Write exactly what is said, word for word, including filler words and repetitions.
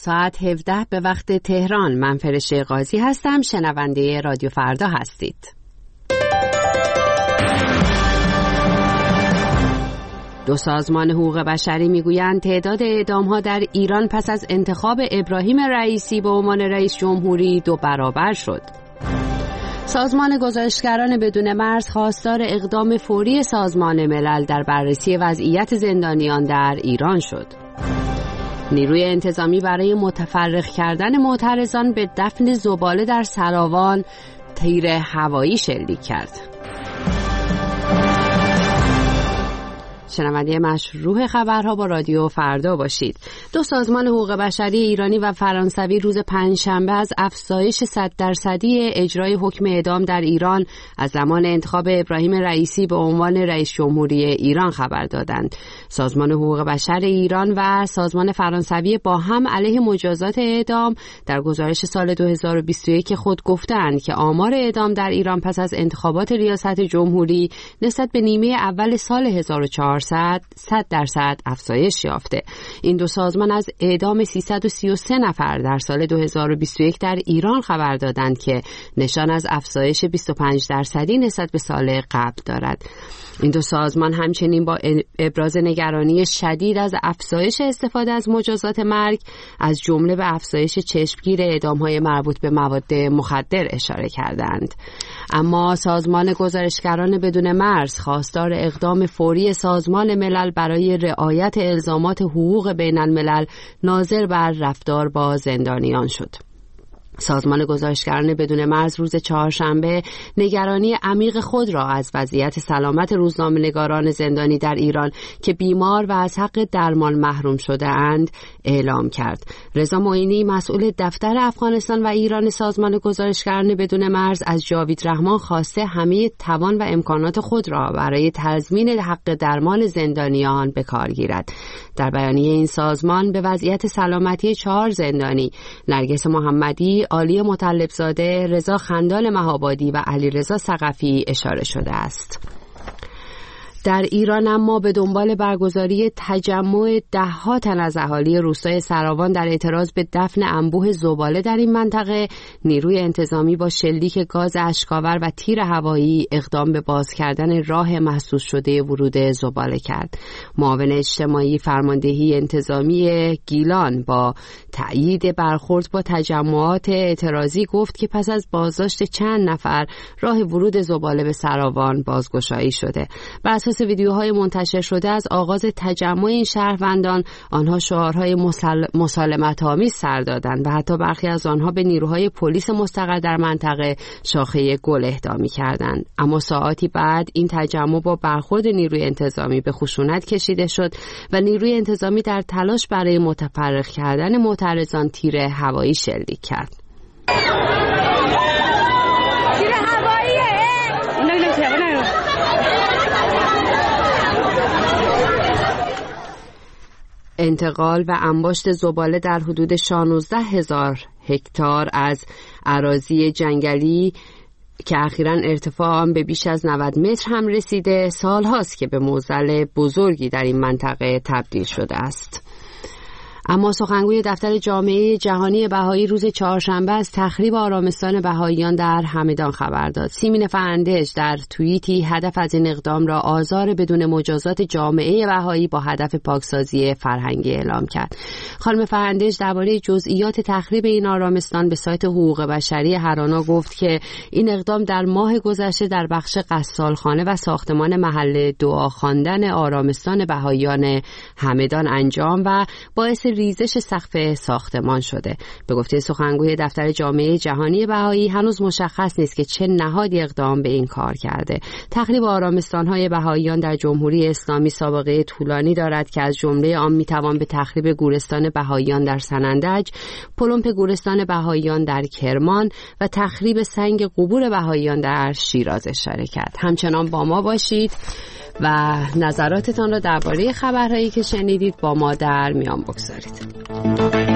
ساعت هفده به وقت تهران. من فرشته قاضی هستم. شنونده رادیو فردا هستید. دو سازمان حقوق بشری میگویند تعداد اعدام‌ها در ایران پس از انتخاب ابراهیم رئیسی به عنوان رئیس جمهوری دو برابر شد. سازمان گزارشگران بدون مرز خواستار اقدام فوری سازمان ملل در بررسی وضعیت زندانیان در ایران شد. نیروی انتظامی برای متفرق کردن معترضان به دفن زباله در سراوان تیر هوایی شلیک کرد. شنونده مشروع خبرها با رادیو فردا باشید. دو سازمان حقوق بشری ایرانی و فرانسوی روز پنجشنبه از افزایش صد درصدی اجرای حکم اعدام در ایران از زمان انتخاب ابراهیم رئیسی به عنوان رئیس جمهوری ایران خبر دادند. سازمان حقوق بشر ایران و سازمان فرانسوی با هم علیه مجازات اعدام در گزارش سال دو هزار و بیست و یک خود گفتند که آمار اعدام در ایران پس از انتخابات ریاست جمهوری نسبت به نیمه اول سال هزار و چهارصد صد درصد افزایش یافته. این دو سازمان از اعدام سیصد و سی و سه نفر در سال دو هزار و بیست و یک در ایران خبر دادند که نشان از افزایش بیست و پنج درصدی نسبت به سال قبل دارد. این دو سازمان همچنین با ابراز نگرانی شدید از افزایش استفاده از مجازات مرگ از جمله به افزایش چشمگیر اعدام‌های مربوط به مواد مخدر اشاره کردند. اما سازمان گزارشگران بدون مرز خواستار اقدام فوری سازمان ملل برای رعایت الزامات حقوق بین الملل ناظر بر رفتار با زندانیان شد. سازمان گزارشگران بدون مرز روز چهارشنبه نگرانی عمیق خود را از وضعیت سلامت روزنامه‌نگاران زندانی در ایران که بیمار و از حق درمان محروم شده اند اعلام کرد. رضا معینی مسئول دفتر افغانستان و ایران سازمان گزارشگران بدون مرز از جاوید رحمان خواسته همه توان و امکانات خود را برای تضمین حق درمان زندانیان به کار گیرد. در بیانیه این سازمان به وضعیت سلامتی چهار زندانی نرگس محمدی، عالی مطلبزاده، رضا خندان مهابادی و علیرضا ثقفی اشاره شده است. در ایران اما به دنبال برگزاری تجمع ده‌ها تن از اهالی روستای سراوان در اعتراض به دفن انبوه زباله در این منطقه، نیروی انتظامی با شلیک گاز اشک‌آور و تیر هوایی اقدام به باز کردن راه محسوس شده ورود زباله کرد. معاون اجتماعی فرماندهی انتظامی گیلان با تأیید برخورد با تجمعات اعتراضی گفت که پس از بازداشت چند نفر راه ورود زباله به سراوان بازگشایی شده. بر ویدیوهای منتشر شده از آغاز تجمع این شهروندان، آنها شعارهای مسل... مسالمت‌آمیز سر دادند و حتی برخی از آنها به نیروهای پلیس مستقر در منطقه شاخه گل اهدا می‌کردند. اما ساعاتی بعد این تجمع با برخورد نیروی انتظامی به خشونت کشیده شد و نیروی انتظامی در تلاش برای متفرق کردن معترضان تیر هوایی شلیک کرد. انتقال و انباشت زباله در حدود شانزده هزار هکتار از اراضی جنگلی که اخیراً ارتفاع آن به بیش از نود متر هم رسیده، سال هاست که به معضل بزرگی در این منطقه تبدیل شده است. اما سخنگوی دفتر جامعه جهانی بهایی روز چهارشنبه از تخریب آرامستان بهاییان در همدان خبر داد. سیمین فرندج در توییتی هدف از این اقدام را آزار بدون مجازات جامعه بهایی با هدف پاکسازی فرهنگی اعلام کرد. خانم فرندج درباره جزئیات تخریب این آرامستان به سایت حقوق بشری هرانا گفت که این اقدام در ماه گذشته در بخش قصالخانه و ساختمان محل دعا خواندن آرامستان بهاییان همدان انجام و باعث ریزش سقف ساختمان شده. به گفته سخنگوی دفتر جامعه جهانی بهایی هنوز مشخص نیست که چه نهادی اقدام به این کار کرده. تخریب آرامستان‌های بهاییان در جمهوری اسلامی سابقه طولانی دارد که از جمله آن میتوان به تخریب گورستان بهاییان در سنندج، پلمپ گورستان بهاییان در کرمان و تخریب سنگ قبور بهاییان در شیراز اشاره کرد. همچنان با ما باشید و نظراتتان را درباره خبرهایی که شنیدید با ما در میان بگذارید.